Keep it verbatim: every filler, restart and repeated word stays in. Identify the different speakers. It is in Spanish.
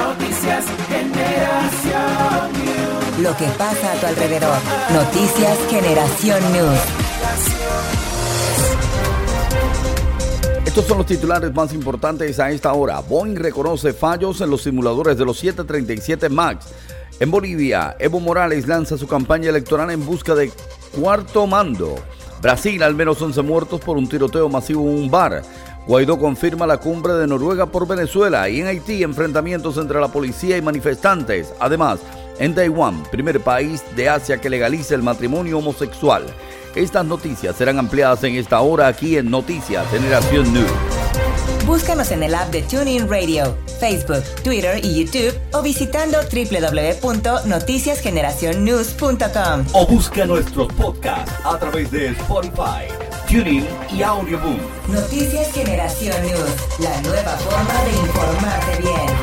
Speaker 1: Noticias Generación News.
Speaker 2: Lo que pasa a tu alrededor. Noticias Generación News.
Speaker 3: Estos son los titulares más importantes a esta hora. Boeing reconoce fallos en los simuladores de los siete treinta y siete MAX. En Bolivia, Evo Morales lanza su campaña electoral en busca de cuarto mando. Brasil, al menos once muertos por un tiroteo masivo en un bar. Guaidó confirma la cumbre de Noruega por Venezuela. Y en Haití, enfrentamientos entre la policía y manifestantes. Además, en Taiwán, primer país de Asia que legaliza el matrimonio homosexual. Estas noticias serán ampliadas en esta hora aquí en Noticias Generación News.
Speaker 2: Búscanos en el app de TuneIn Radio, Facebook, Twitter y YouTube o visitando doble u doble u doble u punto noticias generación news punto com.
Speaker 4: O busca nuestros podcasts a través de Spotify, TuneIn y Audioboom.
Speaker 2: Noticias Generación News, la nueva forma de informarte bien.